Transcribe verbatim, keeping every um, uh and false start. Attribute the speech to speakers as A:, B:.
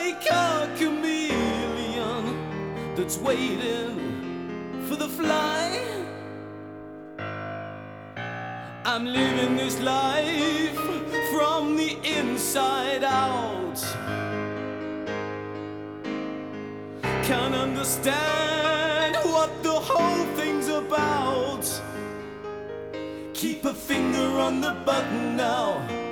A: like a chameleon that's waiting for the fly. I'm living this life from the inside out. Can't understand what the whole thing's about. Keep a finger on the button now.